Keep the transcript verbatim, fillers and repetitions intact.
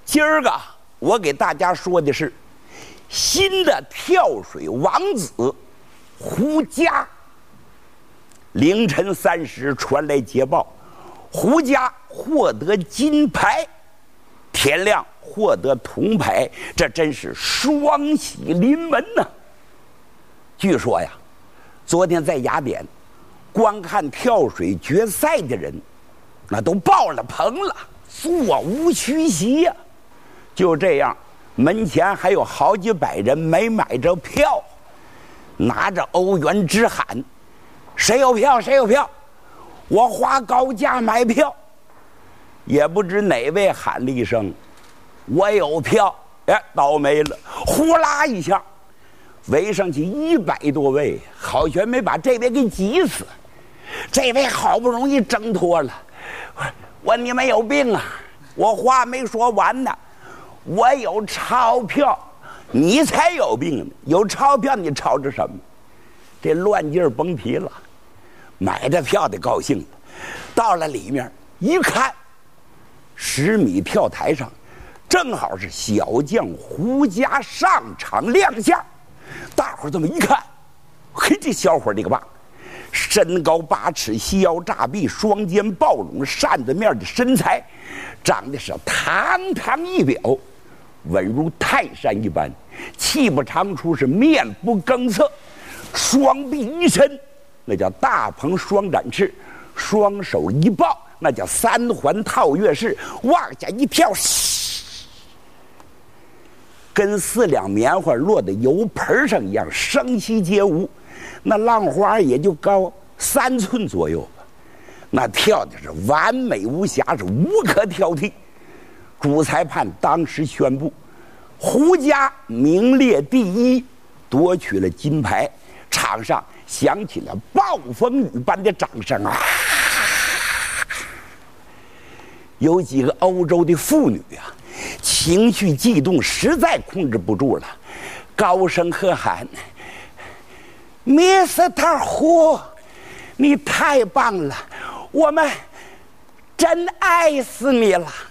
今儿个我给大家说的是新的跳水王子胡佳。凌晨三时传来捷报，胡佳获得金牌，天亮获得铜牌，这真是双喜临门呐！据说呀，昨天在雅典观看跳水决赛的人，那都爆了棚了，座无虚席呀。就这样，门前还有好几百人没买着票，拿着欧元直喊：“谁有票？谁有票？我花高价买票。”也不知哪位喊了一声：“我有票！”哎，倒霉了，呼啦一下，围上去一百多位，好悬没把这位给挤死。这位好不容易挣脱了，我你们有病啊！我话没说完呢，我有钞票，你才有病呢！有钞票你吵着什么？这乱劲儿甭提了。买着票的高兴了，到了里面一看，十米跳台上正好是小将胡佳上场亮相。大伙儿这么一看，嘿，这小伙儿这个棒，身高八尺，细腰炸臂，双肩抱拢，扇子面的身材，长得是堂堂一表，稳如泰山一般，气不长出，是面不更色，双臂一伸，那叫大鹏双展翅，双手一抱，那叫三环套月式，往下一跳，跟四两棉花落在油盆上一样，声息皆无。那浪花也就高三寸左右吧，那跳的是完美无瑕，是无可挑剔。主裁判当时宣布，胡佳名列第一，夺取了金牌。场上响起了暴风雨般的掌声啊！有几个欧洲的妇女啊，情绪激动，实在控制不住了，高声喝喊：“Mister 胡，你太棒了，我们真爱死你了！”